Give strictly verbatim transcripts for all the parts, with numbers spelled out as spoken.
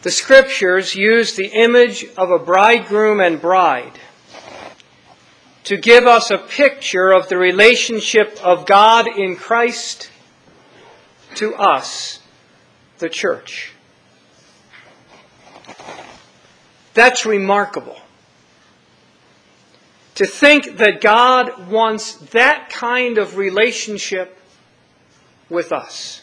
The Scriptures use the image of a bridegroom and bride to give us a picture of the relationship of God in Christ to us, the church. That's remarkable. To think that God wants that kind of relationship with us.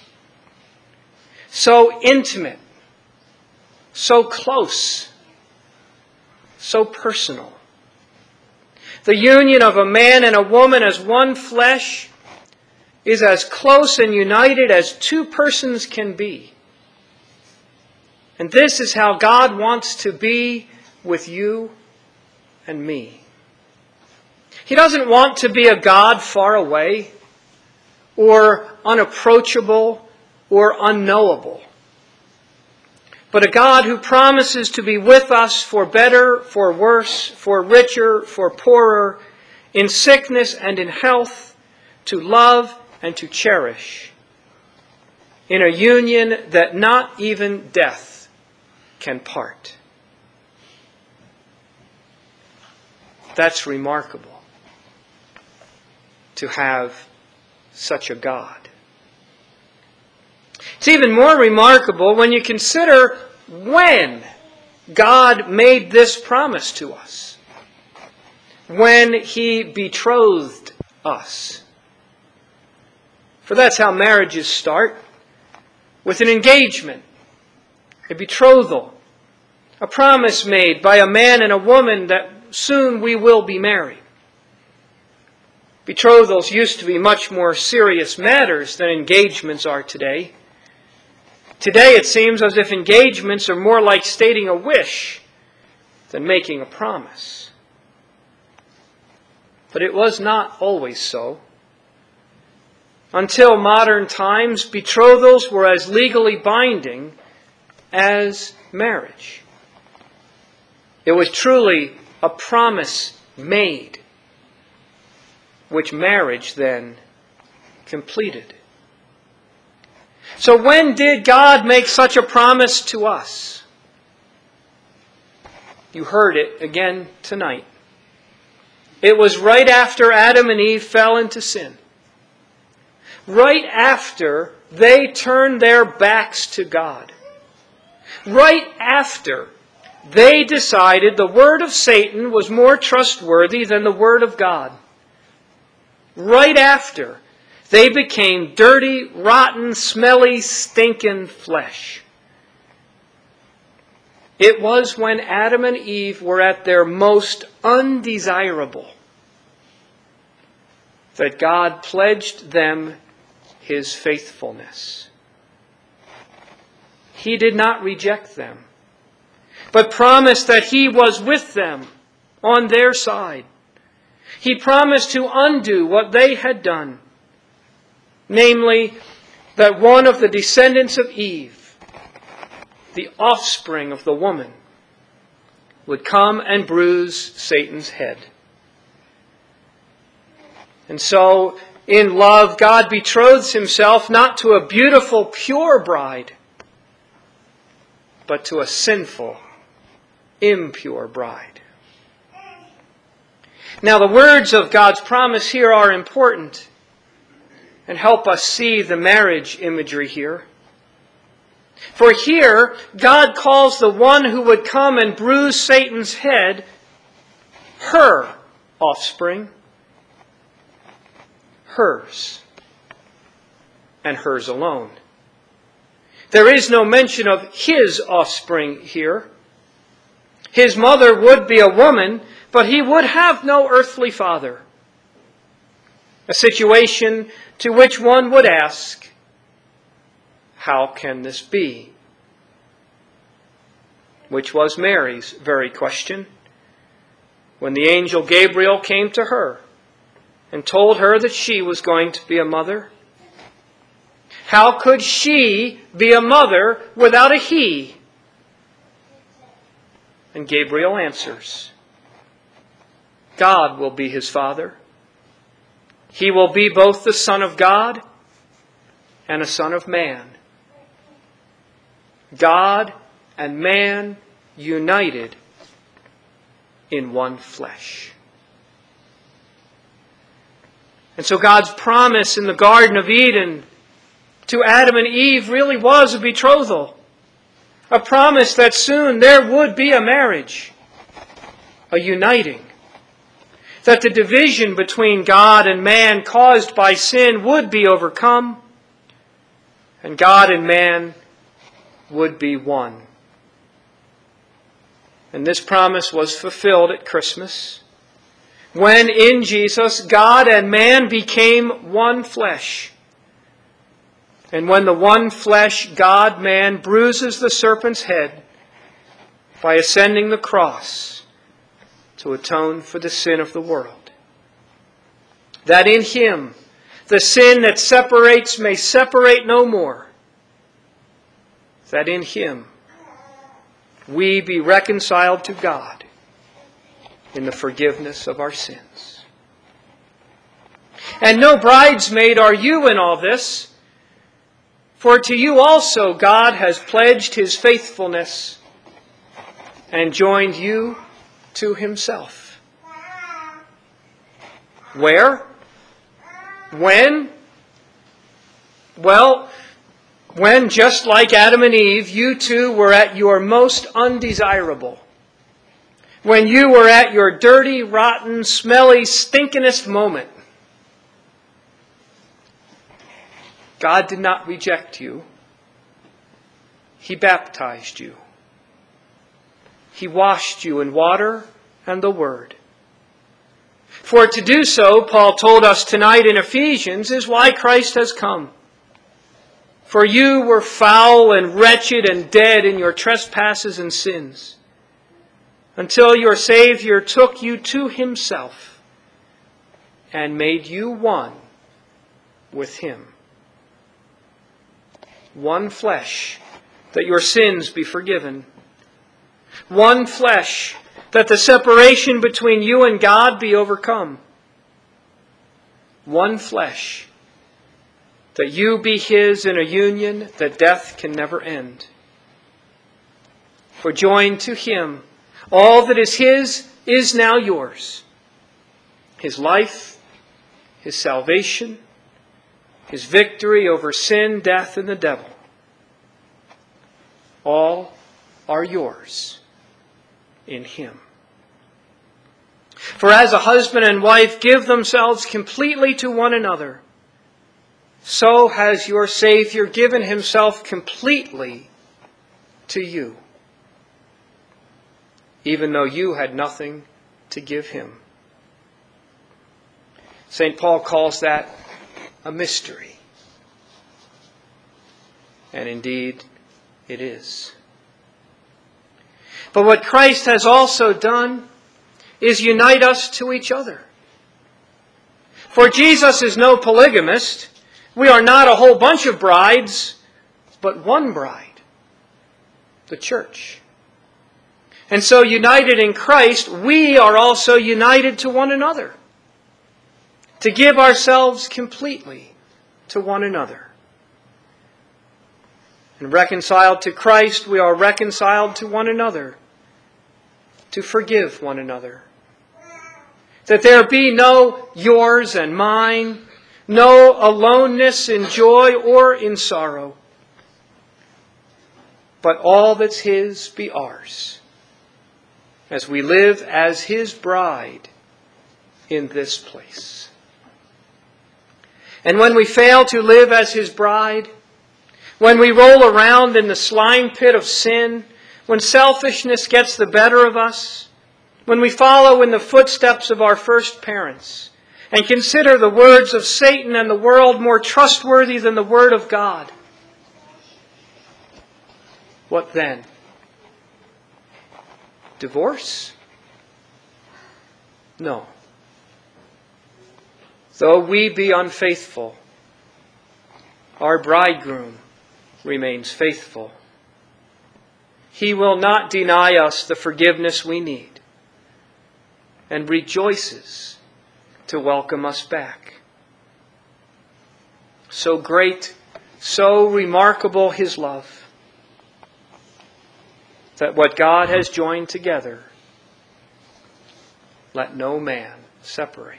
So intimate, so close, so personal. The union of a man and a woman as one flesh is as close and united as two persons can be. And this is how God wants to be with you and me. He doesn't want to be a God far away, or unapproachable, or unknowable, but a God who promises to be with us for better, for worse, for richer, for poorer, in sickness and in health, to love and to cherish, in a union that not even death can part. That's remarkable, to have such a God. It's even more remarkable when you consider when God made this promise to us. When He betrothed us. For that's how marriages start. With an engagement, a betrothal, a promise made by a man and a woman that soon we will be married. Betrothals used to be much more serious matters than engagements are today. Today it seems as if engagements are more like stating a wish than making a promise. But it was not always so. Until modern times, betrothals were as legally binding as marriage. It was truly a promise made, which marriage then completed. So when did God make such a promise to us? You heard it again tonight. It was right after Adam and Eve fell into sin. Right after they turned their backs to God. Right after they decided the word of Satan was more trustworthy than the word of God. Right after they became dirty, rotten, smelly, stinking flesh. It was when Adam and Eve were at their most undesirable that God pledged them His faithfulness. He did not reject them, but promised that He was with them on their side. He promised to undo what they had done. Namely, that one of the descendants of Eve, the offspring of the woman, would come and bruise Satan's head. And so, in love, God betroths Himself not to a beautiful, pure bride, but to a sinful, impure bride. Now, the words of God's promise here are important and help us see the marriage imagery here. For here, God calls the one who would come and bruise Satan's head her offspring, hers, and hers alone. There is no mention of his offspring here. His mother would be a woman, but he would have no earthly father. A situation to which one would ask, how can this be? Which was Mary's very question when the angel Gabriel came to her and told her that she was going to be a mother. How could she be a mother without a he? And Gabriel answers, God will be his father. He will be both the Son of God and a Son of Man. God and man united in one flesh. And so God's promise in the Garden of Eden to Adam and Eve really was a betrothal. A promise that soon there would be a marriage, a uniting. That the division between God and man caused by sin would be overcome, and God and man would be one. And this promise was fulfilled at Christmas, when in Jesus God and man became one flesh. And when the one flesh God-man bruises the serpent's head by ascending the cross to atone for the sin of the world. That in Him the sin that separates may separate no more. That in Him we be reconciled to God in the forgiveness of our sins. And no bridesmaid are you in all this, for to you also God has pledged His faithfulness and joined you to Himself. Where? When? Well, when, just like Adam and Eve, you two were at your most undesirable. When you were at your dirty, rotten, smelly, stinkinest moment. God did not reject you. He baptized you. He washed you in water and the Word. For to do so, Paul told us tonight in Ephesians, is why Christ has come. For you were foul and wretched and dead in your trespasses and sins, until your Savior took you to Himself and made you one with Him. One flesh, that your sins be forgiven. One flesh, that the separation between you and God be overcome. One flesh, that you be His in a union that death can never end. For joined to Him, all that is His is now yours. His life, His salvation, His victory over sin, death, and the devil. All are yours in Him. For as a husband and wife give themselves completely to one another, so has your Savior given Himself completely to you, even though you had nothing to give Him. Saint Paul calls that a mystery. And indeed, it is. But what Christ has also done is unite us to each other. For Jesus is no polygamist. We are not a whole bunch of brides, but one bride, the church. And so united in Christ, we are also united to one another, to give ourselves completely to one another. And reconciled to Christ, we are reconciled to one another, to forgive one another. That there be no yours and mine, no aloneness in joy or in sorrow, but all that's His be ours, as we live as His bride in this place. And when we fail to live as His bride, when we roll around in the slime pit of sin, when selfishness gets the better of us, when we follow in the footsteps of our first parents, and consider the words of Satan and the world more trustworthy than the Word of God, what then? Divorce? No. Though we be unfaithful, our bridegroom remains faithful. He will not deny us the forgiveness we need, and rejoices to welcome us back. So great, so remarkable His love. that what God has joined together, let no man separate.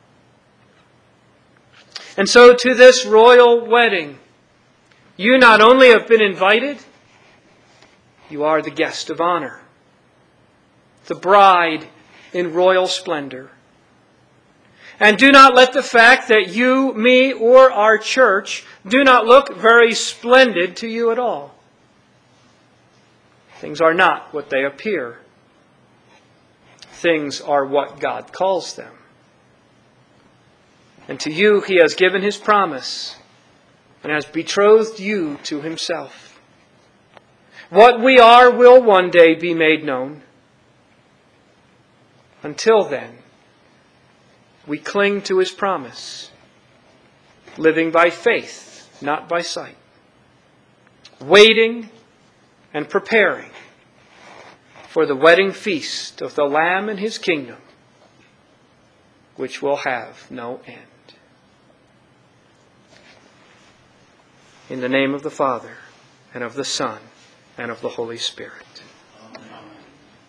And so to this royal wedding, you not only have been invited, you are the guest of honor, the bride in royal splendor. And do not let the fact that you, me, or our church do not look very splendid to you at all. Things are not what they appear. Things are what God calls them. And to you He has given His promise and has betrothed you to Himself. What we are will one day be made known. Until then, we cling to His promise, living by faith, not by sight, waiting and preparing for the wedding feast of the Lamb and His kingdom, which will have no end. In the name of the Father, and of the Son, and of the Holy Spirit.